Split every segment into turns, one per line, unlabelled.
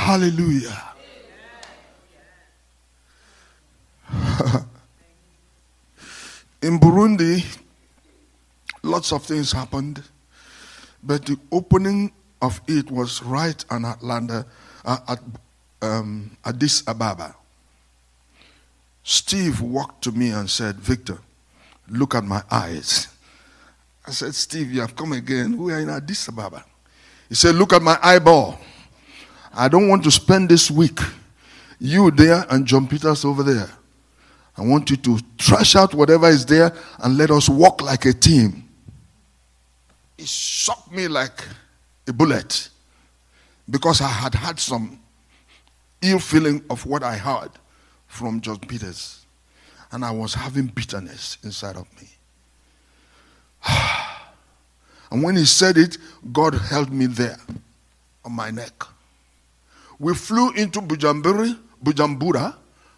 Hallelujah. In Burundi, lots of things happened, but the opening of it was right in Atlanta, at Addis Ababa. Steve walked to me and said, "Victor, look at my eyes." I said, "Steve, you have come again. We are in Addis Ababa." He said, "Look at my eyeball. I don't want to spend this week, you there and John Peters over there. I want you to trash out whatever is there and let us walk like a team." It shocked me like a bullet, because I had had some ill feeling of what I heard from John Peters, and I was having bitterness inside of me. And when he said it, God held me there on my neck. We flew into Bujumbura,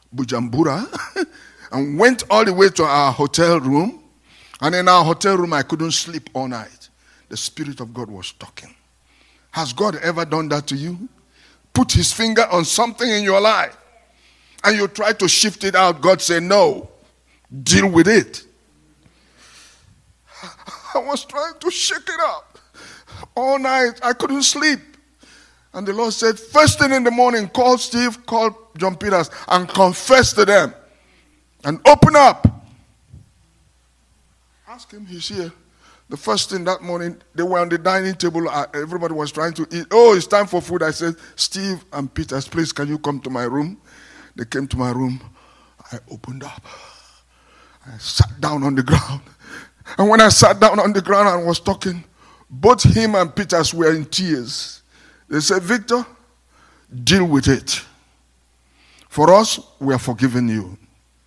and went all the way to our hotel room. And in our hotel room, I couldn't sleep all night. The Spirit of God was talking. Has God ever done that to you? Put his finger on something in your life, and you try to shift it out. God said, "No, deal with it." I was trying to shake it up all night. I couldn't sleep. And the Lord said, first thing in the morning, call Steve, call John Peters, and confess to them. And open up. Ask him, he's here. The first thing that morning, they were on the dining table. Everybody was trying to eat. "Oh, it's time for food." I said, "Steve and Peters, please, can you come to my room?" They came to my room. I opened up. I sat down on the ground. And when I sat down on the ground and was talking, both him and Peters were in tears. They said, "Victor, deal with it. For us, we are forgiving you."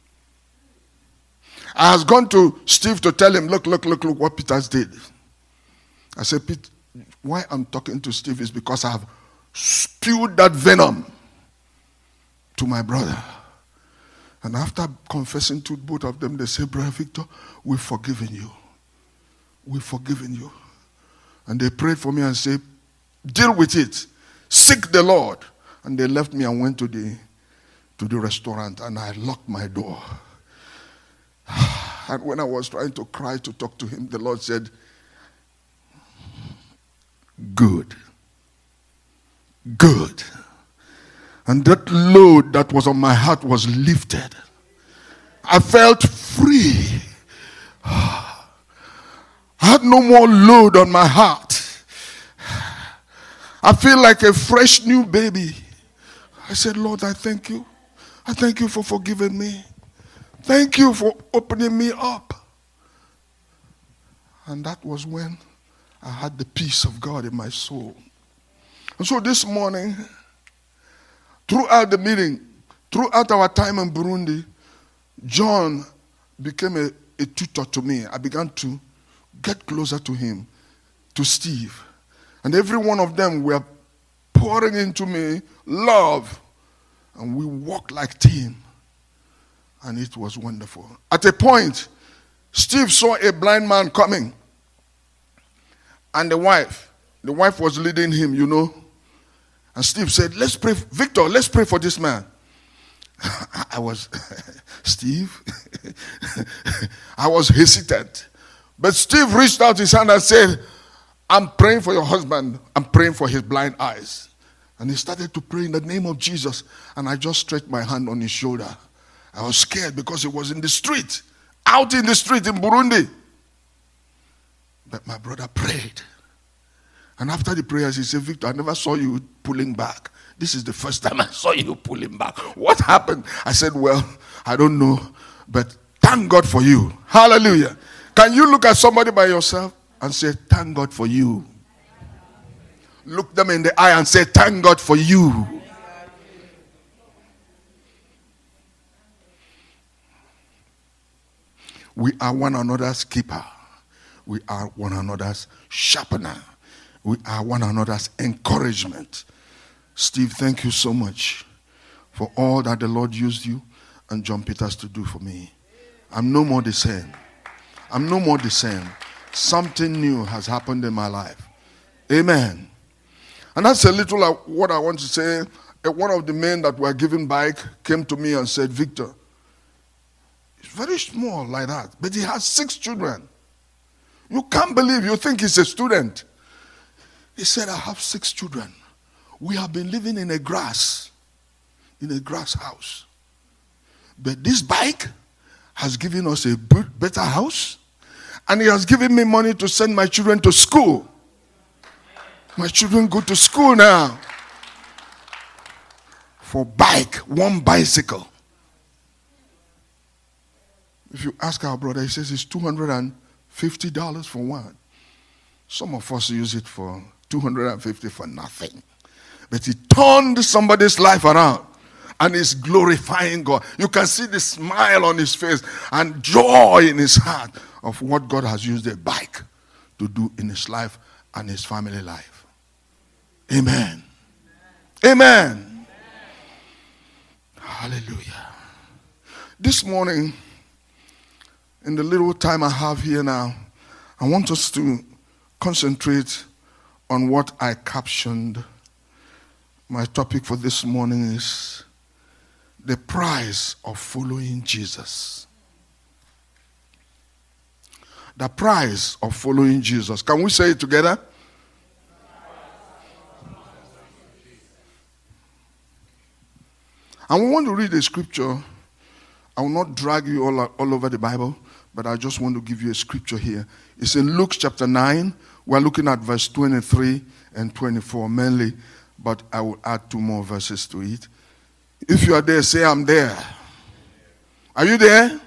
I has gone to Steve to tell him, look what Peters did. I said, "Pete, why I'm talking to Steve is because I have spewed that venom to my brother." And after confessing to both of them, they said, "Brother Victor, we've forgiven you. We've forgiven you." And they prayed for me and said, "Deal with it. Seek the Lord." And they left me and went to the restaurant, and I locked my door. And when I was trying to cry to talk to him, the Lord said, "Good. Good." And that load that was on my heart was lifted. I felt free. I had no more load on my heart. I feel like a fresh new baby. I said, "Lord, I thank you. I thank you for forgiving me. Thank you for opening me up." And that was when I had the peace of God in my soul. And so this morning, throughout the meeting, throughout our time in Burundi, John became a tutor to me. I began to get closer to him, to Steve. And every one of them were pouring into me love. And we walked like team. And it was wonderful. At a point, Steve saw a blind man coming. And the wife was leading him, you know. And Steve said, "Let's pray, Victor, let's pray for this man." I was, Steve, I was hesitant. But Steve reached out his hand and said, "I'm praying for your husband. I'm praying for his blind eyes." And he started to pray in the name of Jesus. And I just stretched my hand on his shoulder. I was scared because it was in the street, out in the street in Burundi. But my brother prayed. And after the prayers, he said, "Victor, I never saw you pulling back. This is the first time I saw you pulling back. What happened?" I said, "Well, I don't know, but thank God for you." Hallelujah. Can you look at somebody by yourself and say, "Thank God for you"? Look them in the eye and say, "Thank God for you." We are one another's keeper. We are one another's sharpener. We are one another's encouragement. Steve, thank you so much for all that the Lord used you and John Peters to do for me. I'm no more the same. I'm no more the same. Something new has happened in my life. Amen. And that's a little what I want to say. one of the men that were given bike came to me and said, Victor, it's very small like that, but he has 6 children. You can't believe, you think he's a student. He said, I have 6 children. We have been living in a grass house. But this bike has given us a better house, and he has given me money to send my children to school. My children go to school now. For bike, 1 bicycle. If you ask our brother, he says it's $250 for one. Some of us use it for $250 for nothing. But he turned somebody's life around and is glorifying God. You can see the smile on his face and joy in his heart of what God has used a bike to do in his life and his family life. Amen. Amen. Hallelujah. This morning, in the little time I have here now, I want us to concentrate on what I captioned. My topic for this morning is the price of following Jesus. The price of following Jesus. Can we say it together? And we want to read a scripture. I will not drag you all over the Bible, but I just want to give you a scripture here. It's in Luke chapter 9. We're looking at verse 23 and 24 mainly, but I will add 2 more verses to it. If you are there, say, I'm there. Are you there?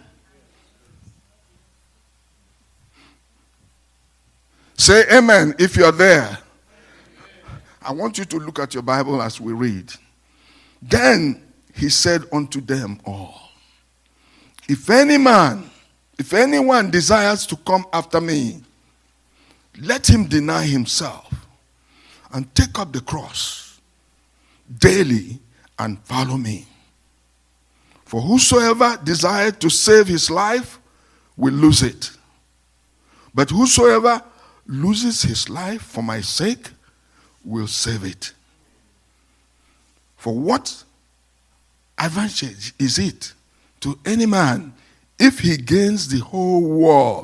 Say amen if you are there. I want you to look at your Bible as we read. Then he said unto them all, if anyone desires to come after me, let him deny himself and take up the cross daily and follow me. For whosoever desires to save his life will lose it. But whosoever loses his life for my sake will save it. For what advantage is it to any man if he gains the whole world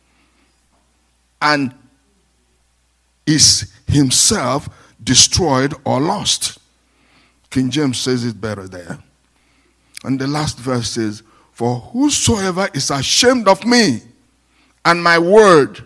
and is himself destroyed or lost? King James says it better there. And the last verse says, for whosoever is ashamed of me and my word,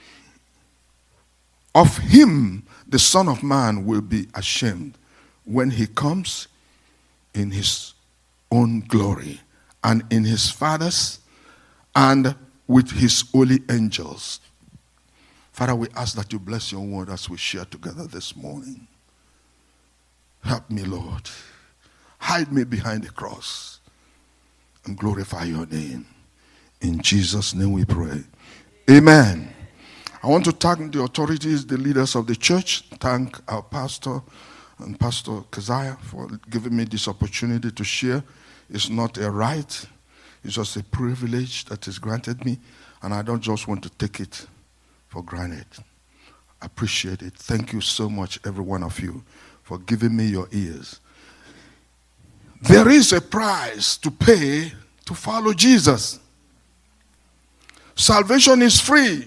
of him the Son of Man will be ashamed when he comes in his own glory and in his Father's and with his holy angels. Father, we ask that you bless your word as we share together this morning. Help me, Lord. Hide me behind the cross and glorify your name. In Jesus' name we pray. Amen. I want to thank the authorities, the leaders of the church, thank our pastor and Pastor Keziah for giving me this opportunity to share. It's not a right, it's just a privilege that is granted me, and I don't just want to take it for granted. I appreciate it. Thank you so much, every one of you, for giving me your ears. There is a price to pay to follow Jesus. Salvation is free.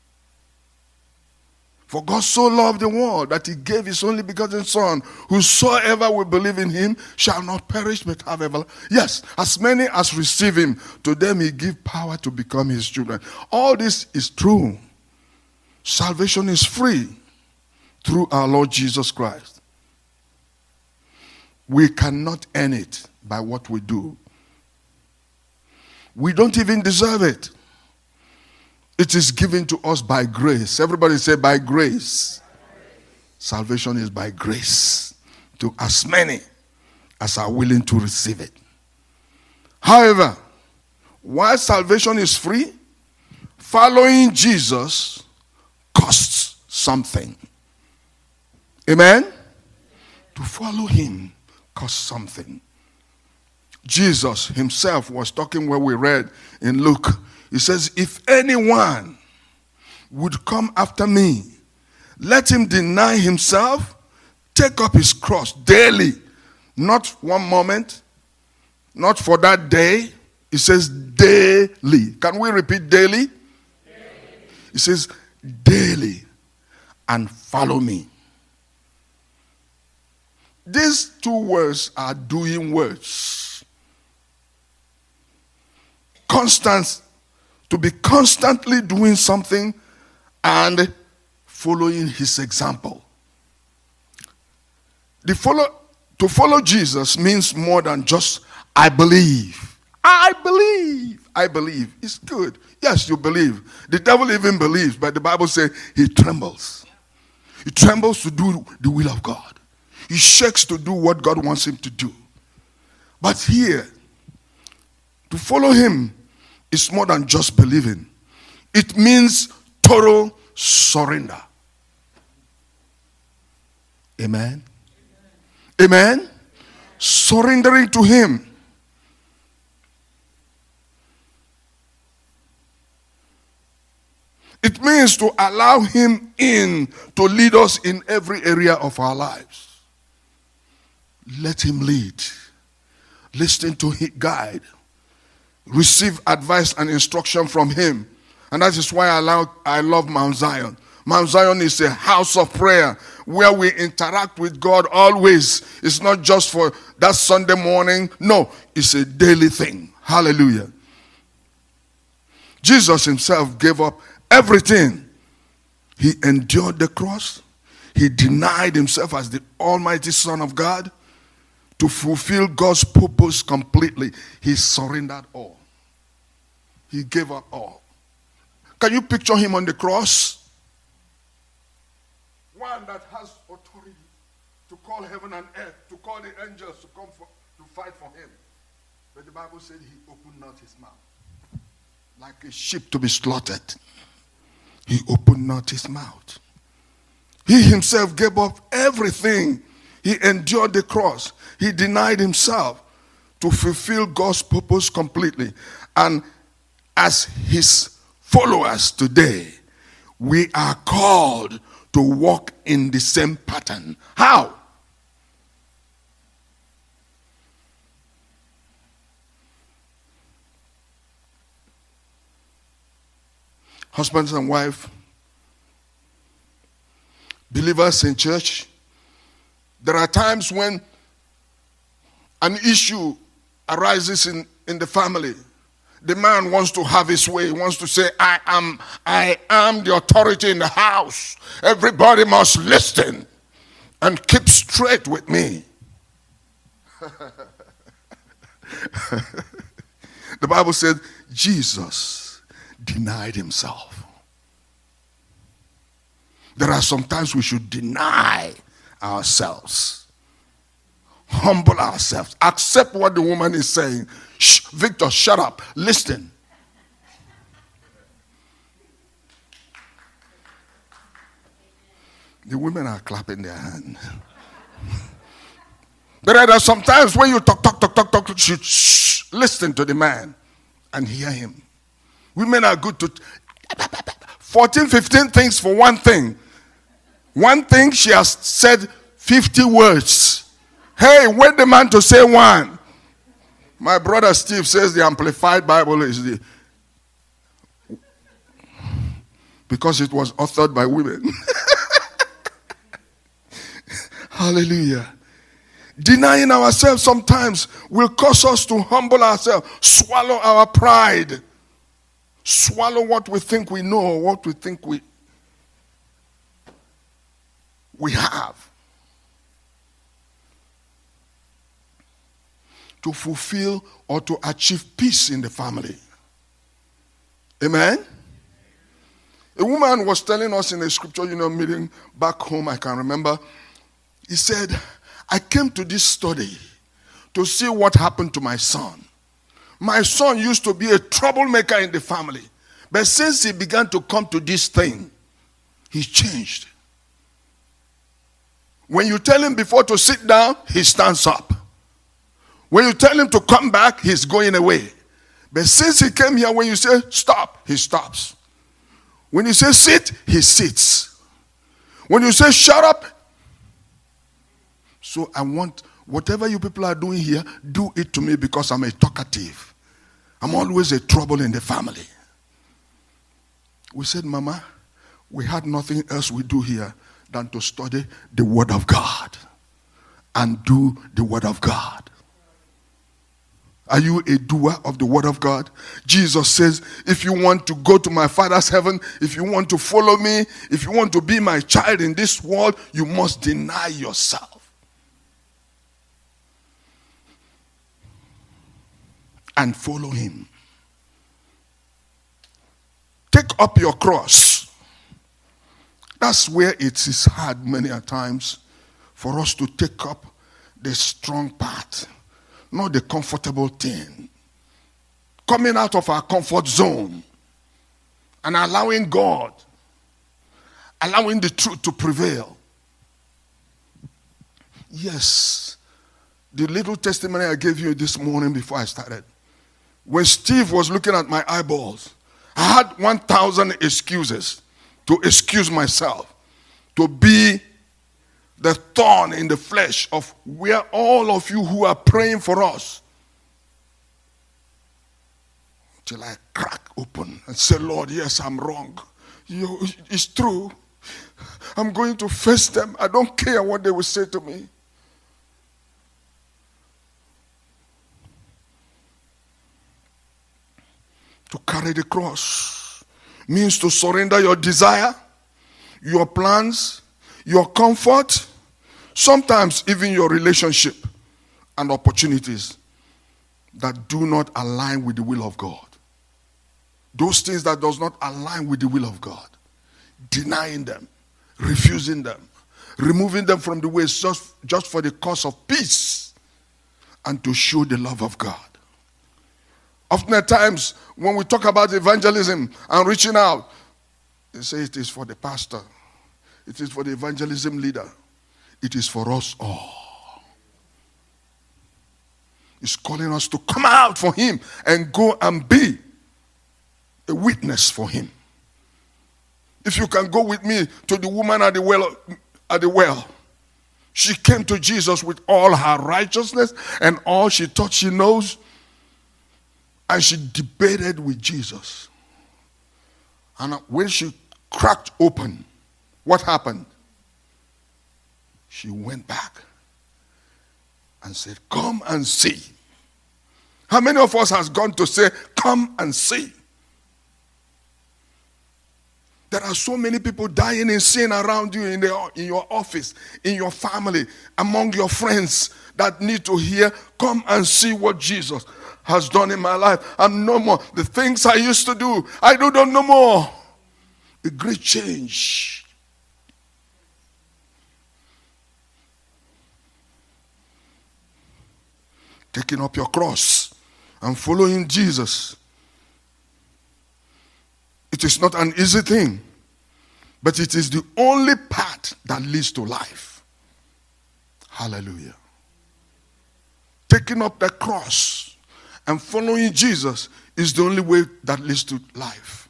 For God so loved the world that he gave his only begotten Son. Whosoever will believe in him shall not perish but have everlasting. Yes, as many as receive him, to them he give power to become his children. All this is true. Salvation is free through our Lord Jesus Christ. We cannot earn it by what we do. We don't even deserve it. It is given to us by grace. Everybody say by grace. Salvation is by grace to as many as are willing to receive it. However, while salvation is free, following Jesus costs something. Amen? To follow him costs something. Jesus himself was talking where we read in Luke. He says, if anyone would come after me, let him deny himself, take up his cross daily. Not one moment, not for that day. It says daily. Can we repeat daily? It says daily, and follow me. These two words are doing words. Constant, to be constantly doing something and following his example. To follow Jesus means more than just, I believe. I believe. I believe. It's good. Yes, you believe. The devil even believes, but the Bible says he trembles. He trembles to do the will of God. He shakes to do what God wants him to do. But here, to follow him is more than just believing. It means total surrender. Amen. Amen. Surrendering to him. It means to allow him in to lead us in every area of our lives. Let him lead. Listen to his guide. Receive advice and instruction from him. And that is why I love Mount Zion. Mount Zion is a house of prayer where we interact with God always. It's not just for that Sunday morning. No, it's a daily thing. Hallelujah. Jesus himself gave up everything. He endured the cross. He denied himself as the Almighty Son of God to fulfill God's purpose completely. He surrendered all. He gave up all. Can you picture him on the cross? One that has authority to call heaven and earth, to call the angels to come to fight for him. But the Bible said he opened not his mouth. Like a sheep to be slaughtered. He opened not his mouth. He himself gave up everything. He endured the cross. He denied himself to fulfill God's purpose completely. And as his followers today, we are called to walk in the same pattern. How? Husbands and wife, believers in church, there are times when an issue arises in the family. The man wants to have his way. He wants to say, I am the authority in the house. Everybody must listen and keep straight with me. The Bible said Jesus denied himself. There are some times we should deny ourselves. Humble ourselves. Accept what the woman is saying. Shh, Victor, shut up. Listen. The women are clapping their hands. There are some times when you talk, you should shh, listen to the man and hear him. Women are good to 14, 15 things for one thing. One thing she has said 50 words. Hey, wait the man to say one. My brother Steve says the Amplified Bible is the, because it was authored by women. Hallelujah. Denying ourselves sometimes will cause us to humble ourselves, swallow our pride, swallow what we think we know, what we think we have, to fulfill or to achieve peace in the family. Amen? A woman was telling us in a scripture, meeting back home, I can remember. He said, I came to this study to see what happened to my son. My son used to be a troublemaker in the family. But since he began to come to this thing, he changed. When you tell him before to sit down, he stands up. When you tell him to come back, he's going away. But since he came here, when you say stop, he stops. When you say sit, he sits. When you say shut up. So I want whatever you people are doing here, do it to me because I'm a talkative. I'm always a trouble in the family. We said, Mama, we had nothing else we do here than to study the Word of God and do the Word of God. Are you a doer of the Word of God? Jesus says, if you want to go to my Father's heaven, if you want to follow me, if you want to be my child in this world, you must deny yourself and follow him. Take up your cross. That's where it is hard many a times for us to take up the strong part, not the comfortable thing. Coming out of our comfort zone and allowing God, allowing the truth to prevail. Yes, the little testimony I gave you this morning before I started. When Steve was looking at my eyeballs, I had 1,000 excuses to excuse myself, to be the thorn in the flesh of where all of you who are praying for us, till I crack open and say, Lord, yes, I'm wrong. It's true. I'm going to face them. I don't care what they will say to me. To carry the cross means to surrender your desire, your plans, your comfort, sometimes even your relationship and opportunities that do not align with the will of God. Those things that does not align with the will of God. Denying them, refusing them, removing them from the way just for the cause of peace and to show the love of God. Often at times, when we talk about evangelism and reaching out, they say it is for the pastor. It is for the evangelism leader. It is for us all. He's calling us to come out for him and go and be a witness for him. If you can go with me to the woman at the well, she came to Jesus with all her righteousness and all she thought she knows. And she debated with Jesus. And when she cracked open, what happened? She went back and said, come and see. How many of us has gone to say, come and see? There are so many people dying in sin around you in your office, in your family, among your friends that need to hear, come and see what Jesus has done in my life. I'm no more. The things I used to do, I do them no more. A great change. Taking up your cross and following Jesus. It is not an easy thing, but it is the only path that leads to life. Hallelujah. Taking up the cross and following Jesus is the only way that leads to life.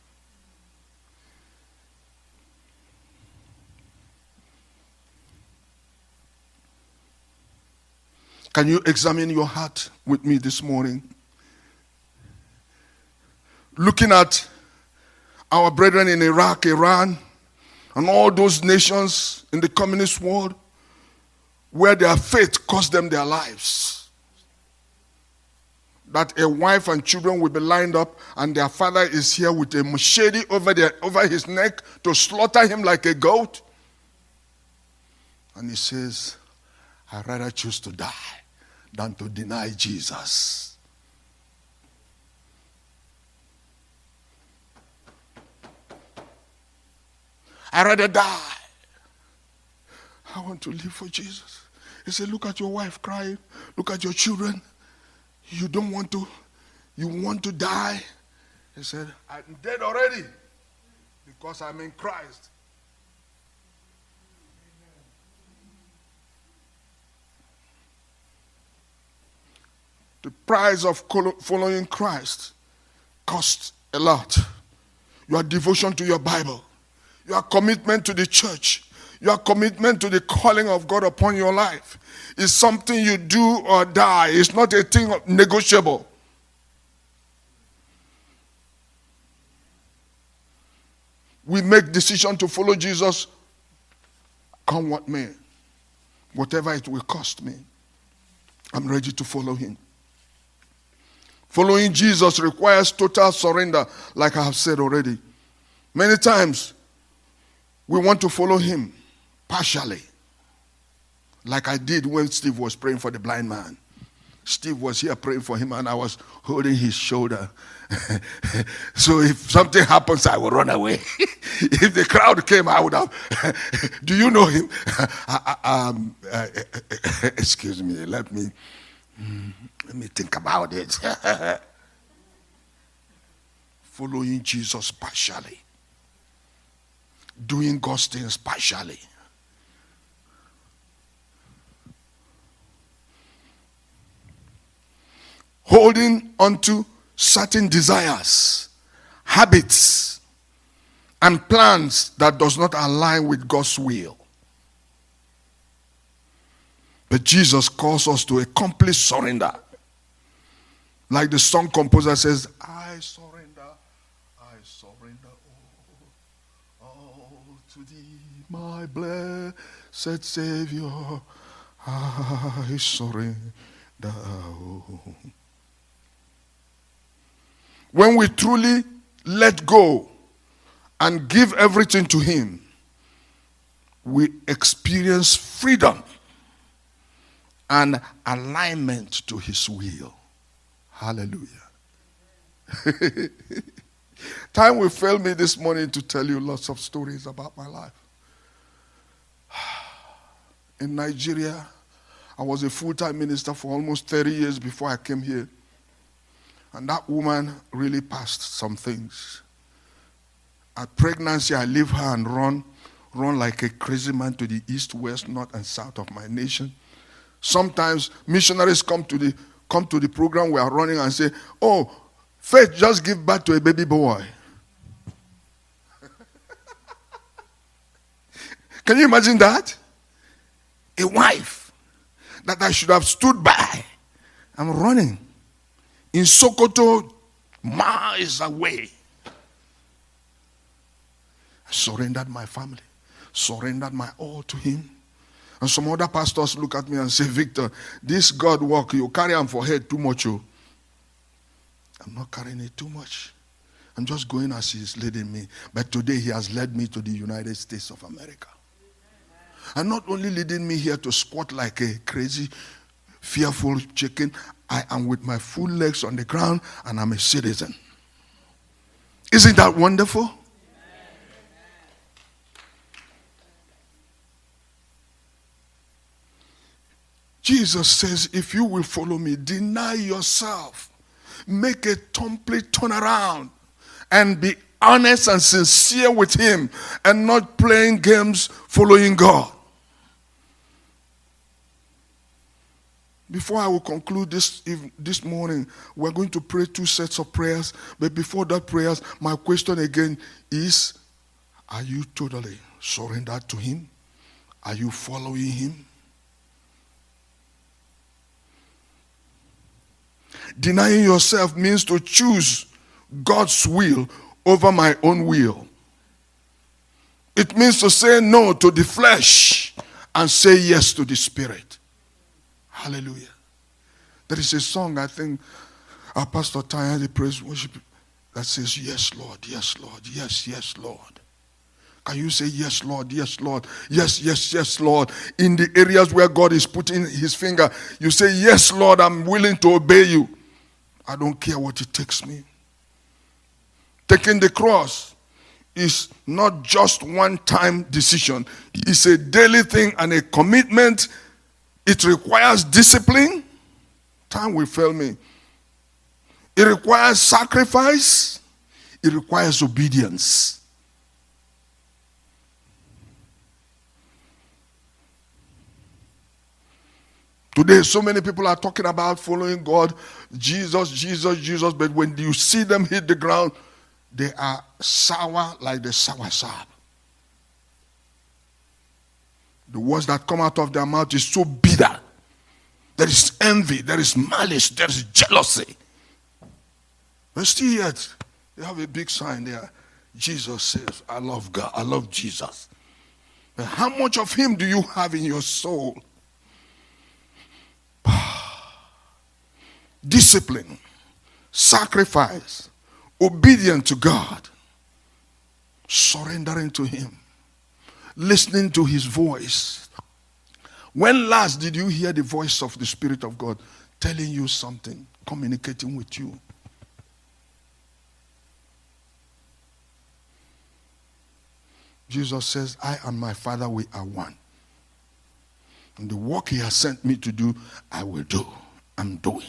Can you examine your heart with me this morning? Looking at our brethren in Iraq, Iran, and all those nations in the communist world where their faith cost them their lives. That a wife and children will be lined up and their father is here with a machete over his neck to slaughter him like a goat. And he says, I'd rather choose to die than to deny Jesus. I'd rather die. I want to live for Jesus. He said, look at your wife crying. Look at your children. You don't want to, you want to die. He said, I'm dead already because I'm in Christ. The price of following Christ costs a lot. Your devotion to your Bible, your commitment to the church, Your commitment to the calling of God upon your life is something you do or die. It's not a thing negotiable. We make decision to follow Jesus, come what may. Whatever it will cost me, I'm ready to follow him. Following Jesus requires total surrender, like I have said already. Many times, we want to follow him partially, like I did when Steve was praying for the blind man. Steve was here praying for him, and I was holding his shoulder. So if something happens, I will run away. If the crowd came, I would have. Do you know him? Excuse me. Let me think about it. Following Jesus partially, doing God's things partially. Holding onto certain desires, habits, and plans that does not align with God's will. But Jesus calls us to a complete surrender. Like the song composer says, I surrender all to thee, my blessed Savior. I surrender all. When we truly let go and give everything to him, we experience freedom and alignment to his will. Hallelujah. Time will fail me this morning to tell you lots of stories about my life. In Nigeria, I was a full-time minister for almost 30 years before I came here. And that woman really passed some things. At pregnancy, I leave her and run like a crazy man to the east, west, north, and south of my nation. Sometimes missionaries come to the program we are running and say, oh, Faith just gave birth to a baby boy. Can you imagine that? A wife that I should have stood by. I'm running. In Sokoto, miles away. I surrendered my family, surrendered my all to him. And some other pastors look at me and say, Victor, this God work, you carry him for head too much. Oh. I'm not carrying it too much. I'm just going as he's leading me. But today he has led me to the United States of America. And not only leading me here to squat like a crazy, fearful chicken, I am with my full legs on the ground and I'm a citizen. Isn't that wonderful? Jesus says, if you will follow me, deny yourself. Make a complete turnaround and be honest and sincere with him and not playing games following God. Before I will conclude this morning, we're going to pray 2 sets of prayers. But before that prayers, my question again is, are you totally surrendered to him? Are you following him? Denying yourself means to choose God's will over my own will. It means to say no to the flesh and say yes to the spirit. Hallelujah. There is a song, I think, our Pastor Tanya, the praise worship, that says, yes, Lord, yes, Lord, yes, yes, Lord. Can you say, yes, Lord, yes, Lord, yes, yes, yes, Lord? In the areas where God is putting his finger, you say, yes, Lord, I'm willing to obey you. I don't care what it takes me. Taking the cross is not just one-time decision. It's a daily thing and a commitment. It requires discipline. Time will fail me. It requires sacrifice. It requires obedience. Today, so many people are talking about following God, Jesus, Jesus, Jesus, but when you see them hit the ground, they are sour like the sour sap. The words that come out of their mouth is so bitter. There is envy, there is malice, there is jealousy. But still yet, they have a big sign there. Jesus says, I love God, I love Jesus. But how much of him do you have in your soul? Discipline, sacrifice, obedience to God, surrendering to him, listening to his voice. When last did you hear the voice of the Spirit of God telling you something, communicating with you? Jesus says, I and my Father, we are one. And the work he has sent me to do, I will do. I'm doing.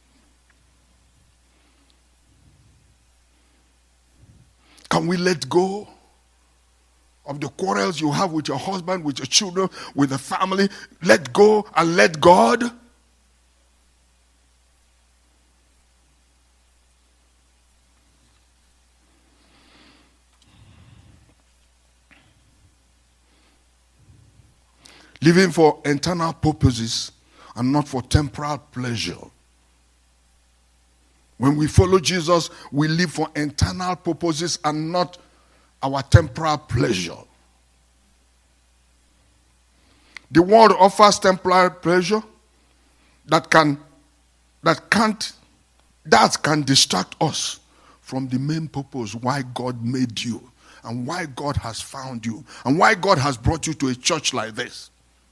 Can we let go of the quarrels you have with your husband, with your children, with the family? Let go and let God. Living for eternal purposes and not for temporal pleasure. When we follow Jesus, we live for eternal purposes and not our temporal pleasure. The world offers temporal pleasure that can distract us from the main purpose why God made you and why God has found you and why God has brought you to a church like this.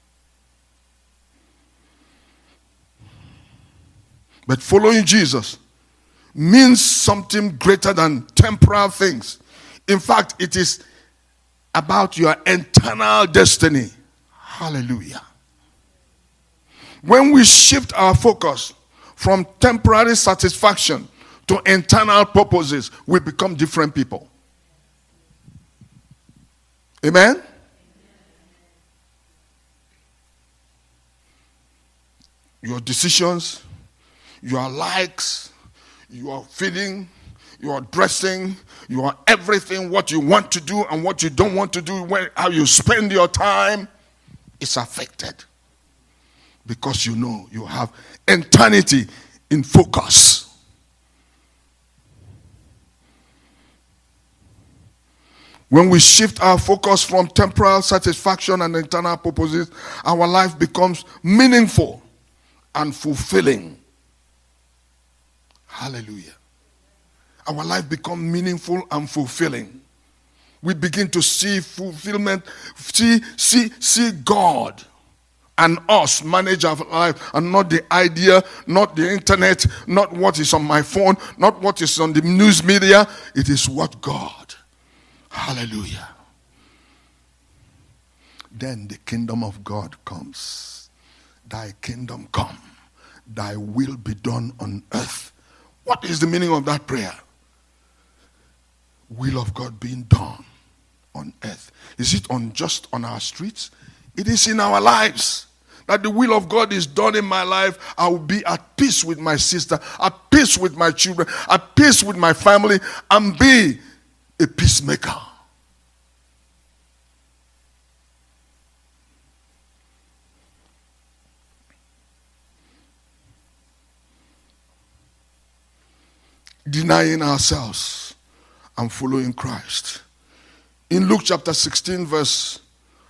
But following Jesus means something greater than temporal things. In fact, it is about your eternal destiny. Hallelujah. When we shift our focus from temporary satisfaction to eternal purposes, we become different people. Amen? Your decisions, your likes, your feeling, your dressing, your everything, what you want to do and what you don't want to do, how you spend your time, is affected. Because you know you have eternity in focus. When we shift our focus from temporal satisfaction and eternal purposes, our life becomes meaningful and fulfilling. Hallelujah. Our life becomes meaningful and fulfilling. We begin to see fulfillment, see God and us manage our life, and not the idea, not the internet, not what is on my phone, not what is on the news media. It is what God. Hallelujah. Then the kingdom of God comes. Thy kingdom come. Thy will be done on earth. What is the meaning of that prayer? Will of God being done on earth. Is it just on our streets? It is in our lives. That the will of God is done in my life. I will be at peace with my sister, at peace with my children, at peace with my family, and be a peacemaker. Denying ourselves and following Christ. In Luke chapter 16 verse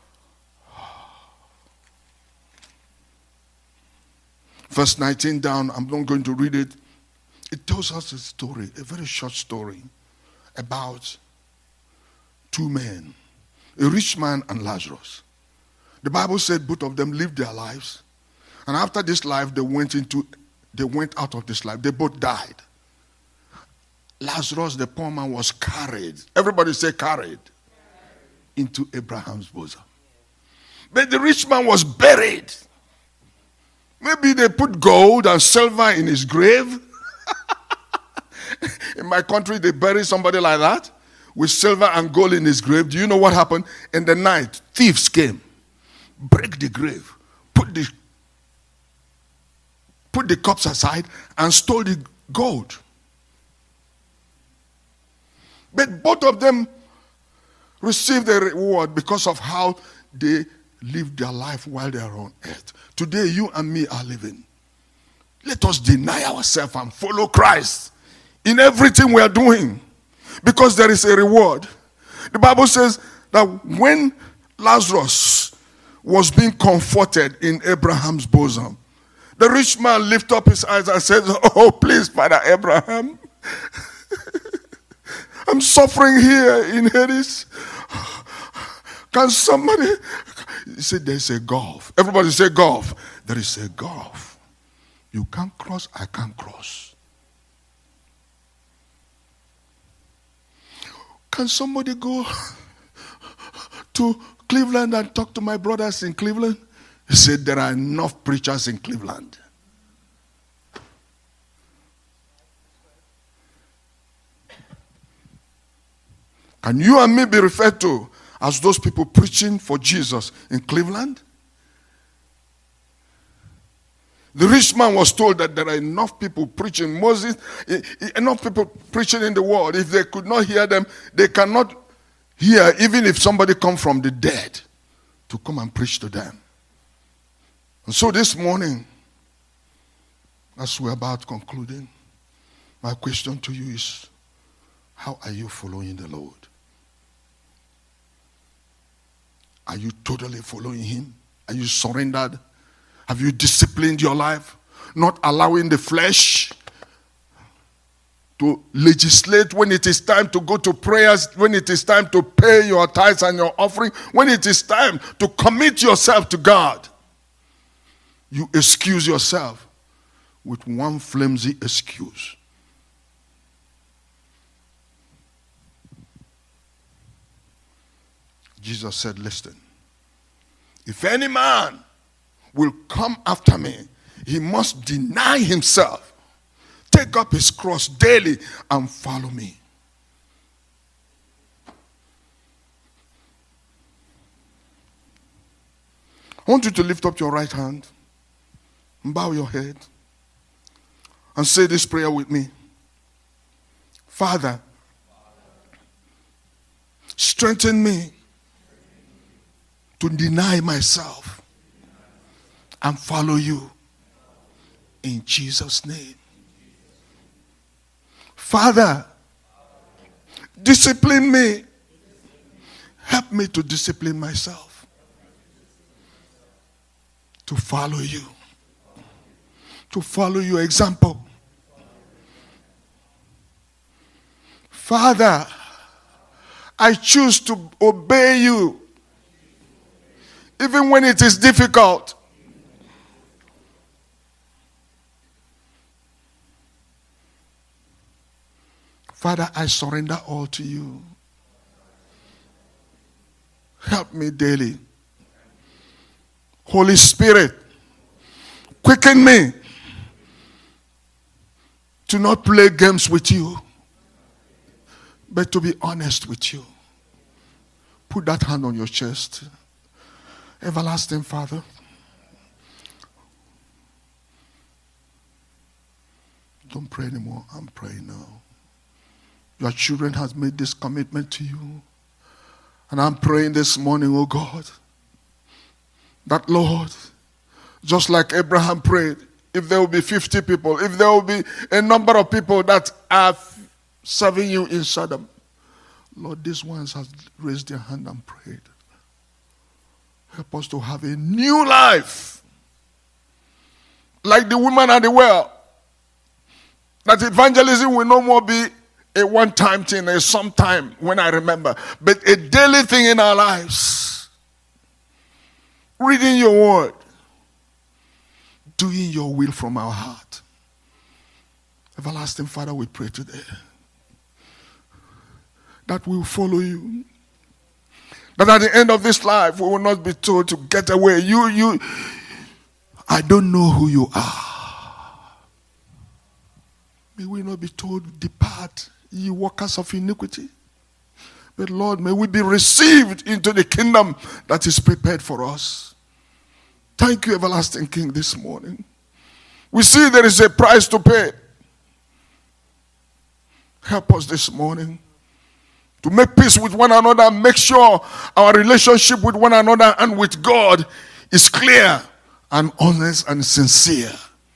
19 down, I'm not going to read it. It tells us a story, a very short story about two men, a rich man and Lazarus. The Bible said both of them lived their lives, and after this life they went out of this life. They both died. Lazarus, the poor man, was carried. Everybody say carried. Into Abraham's bosom. But the rich man was buried. Maybe they put gold and silver in his grave. In my country, they bury somebody like that with silver and gold in his grave. Do you know what happened? In the night, thieves came, break the grave, put the corpse aside and stole the gold. But both of them received a reward because of how they live their life while they are on earth. Today, you and me are living. Let us deny ourselves and follow Christ in everything we are doing, because there is a reward. The Bible says that when Lazarus was being comforted in Abraham's bosom, the rich man lifted up his eyes and said, "Oh, please, Father Abraham, I'm suffering here in Hades. Can somebody..." He said, "There's a gulf." Everybody say gulf. There is a gulf. You can't cross, I can't cross. Can somebody go to Cleveland and talk to my brothers in Cleveland? He said, there are enough preachers in Cleveland. Can you and me be referred to as those people preaching for Jesus in Cleveland? The rich man was told that there are enough people preaching. Moses, enough people preaching in the world. If they could not hear them, they cannot hear, even if somebody comes from the dead to come and preach to them. And so this morning, as we're about concluding, my question to you is, how are you following the Lord? Are you totally following him? Are you surrendered? Have you disciplined your life? Not allowing the flesh to legislate when it is time to go to prayers, when it is time to pay your tithes and your offering, when it is time to commit yourself to God. You excuse yourself with one flimsy excuse. Jesus said, listen, if any man will come after me, he must deny himself, take up his cross daily, and follow me. I want you to lift up your right hand and bow your head and say this prayer with me. Father, strengthen me to deny myself and follow you in Jesus' name. Father, discipline me. Help me to discipline myself to follow you, to follow your example. Father, I choose to obey you even when it is difficult. Father, I surrender all to you. Help me daily. Holy Spirit, quicken me to not play games with you, but to be honest with you. Put that hand on your chest. Everlasting Father, don't pray anymore. I'm praying now. Your children has made this commitment to you. And I'm praying this morning, oh God, that Lord, just like Abraham prayed, if there will be 50 people, if there will be a number of people that are serving you in Sodom, Lord, these ones have raised their hand and prayed. Help us to have a new life. Like the woman at the well. That evangelism will no more be a one-time thing, a sometime when I remember, but a daily thing in our lives. Reading your word. Doing your will from our heart. Everlasting Father, we pray today that we will follow you. That at the end of this life, we will not be told to get away. I don't know who you are. May we not be told, depart, ye workers of iniquity. But Lord, may we be received into the kingdom that is prepared for us. Thank you, everlasting King, this morning. We see there is a price to pay. Help us this morning. to make peace with one another, make sure our relationship with one another and with God is clear and honest and sincere.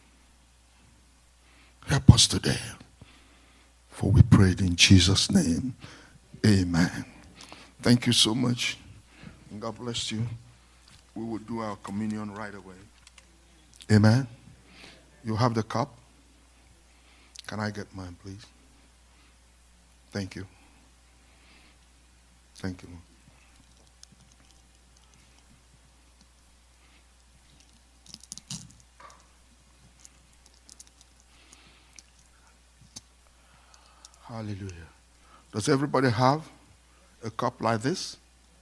Help us today. For we prayed in Jesus' name. Amen. Thank you so much. God bless you. We will do our communion right away. Amen. You have the cup. Can I get mine, please? Thank you. Thank you. Hallelujah. Does everybody have a cup like this?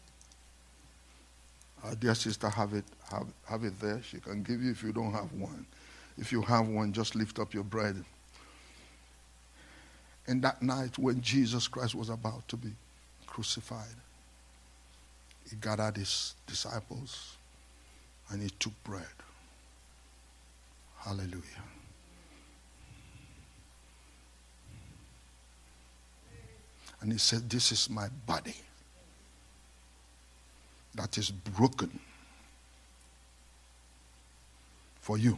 Our dear sister have it there. She can give you if you don't have one. If you have one, just lift up your bread. And that night when Jesus Christ was about to be crucified, he gathered his disciples and he took bread. Hallelujah. And he said, this is my body that is broken for you.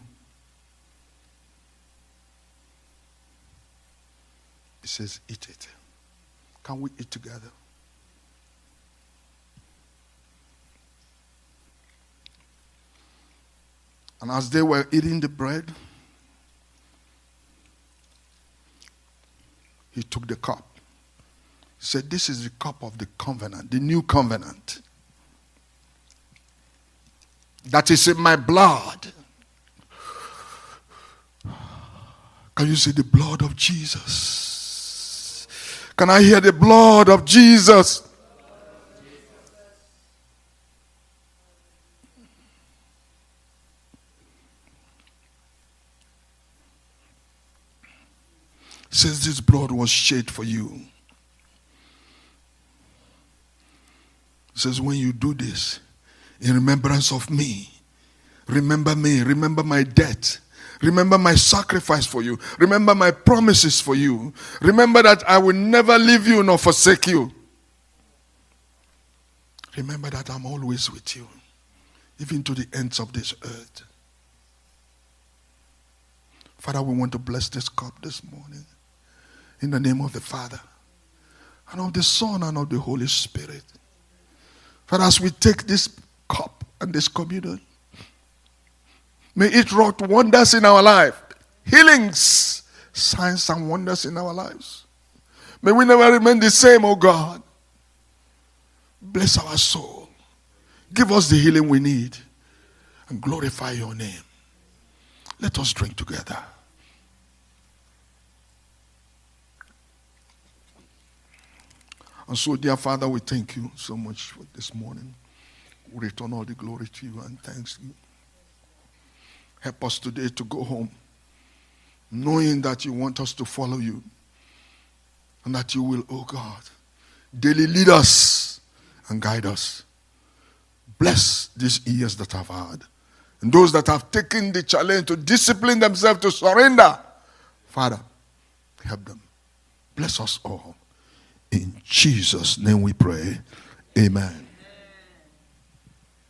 He says, eat it. Can we eat together? And as they were eating the bread, he took the cup. He said, this is the cup of the covenant, the new covenant. That is in my blood. Can you see the blood of Jesus? Can I hear the blood of Jesus? It says this blood was shed for you. It says when you do this, in remembrance of me, remember my death, remember my sacrifice for you, remember my promises for you, remember that I will never leave you nor forsake you. Remember that I'm always with you, even to the ends of this earth. Father, we want to bless this cup this morning in the name of the Father and of the Son and of the Holy Spirit. Father, as we take this cup and this communion, may it wrought wonders in our life, healings, signs and wonders in our lives. May we never remain the same, oh God. Bless our soul. Give us the healing we need and glorify your name. Let us drink together. And so, dear Father, we thank you so much for this morning. We return all the glory to you and thanks you. Help us today to go home, knowing that you want us to follow you and that you will, oh God, daily lead us and guide us. Bless these ears that have heard and those that have taken the challenge to discipline themselves to surrender. Father, help them. Bless us all. In Jesus' name we pray. Amen.